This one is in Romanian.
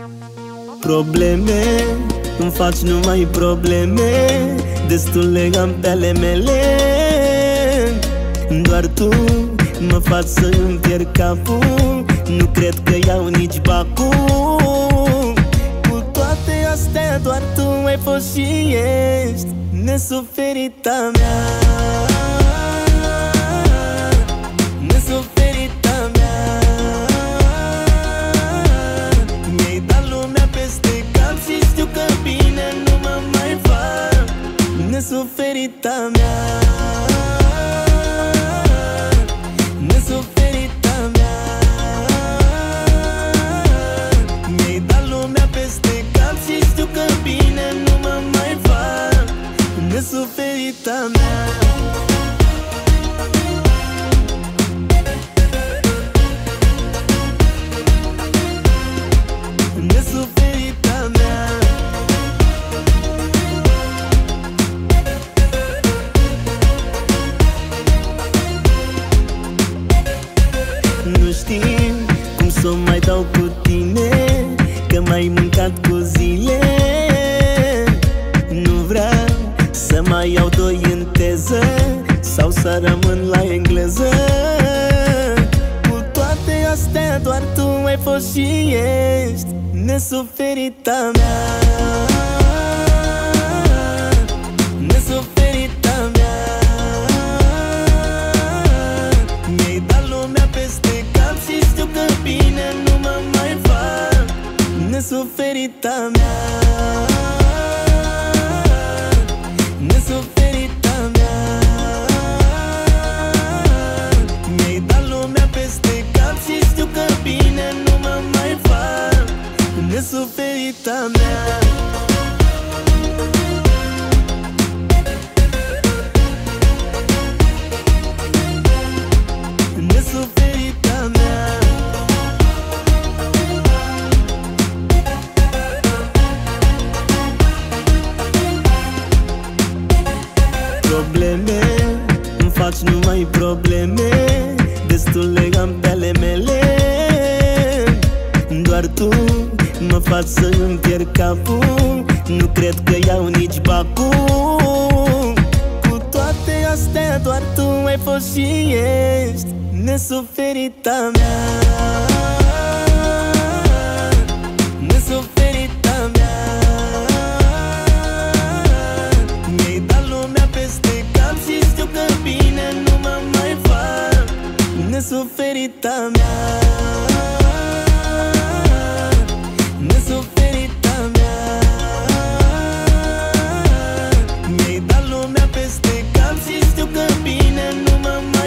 Probleme, îmi faci numai probleme, destule am pe ale mele. Doar tu mă faci să îmi pierd capul, nu cred că iau nici bacul. Cu toate astea doar tu ai fost și ești nesuferita mea, nesuferita mea. Mi-ai dat lumea peste cap și știu că bine nu mă mai fac. Nesuferita mea, nesuferita mea. Mi-ai dat lumea peste cap și știu că bine nu mă mai fac. Nesuferita mea. Nesuferita mea. Nu știu cum să mai dau cu tine, că m-ai mâncat cu zile. Nu vreau să mai iau doi în teză sau să rămân la engleză. Cu toate astea doar tu ai fost și ești nesuferita mea, nesuferita mea. Mi-ai dat lumea peste cap și știu că bine nu mă mai fac. Nesuferita mea, nesuferita mea. Mi-ai dat lumea peste cap și știu că bine nu mă mai fac. Nesuferita mea. Nesuferita mea. Probleme, îmi faci numai probleme, destule am pe ale mele. Doar tu mă faci să îmi pierd capul, nu cred că iau nici bacul. Cu toate astea doar tu ai fost și ești nesuferita mea, nesuferita mea. Mi-ai dat lumea peste cap și știu că bine nu mă mai fac. Nesuferita mea, nesuferita mea. Mi-ai dat lumea peste cap și știu că bine nu mă mai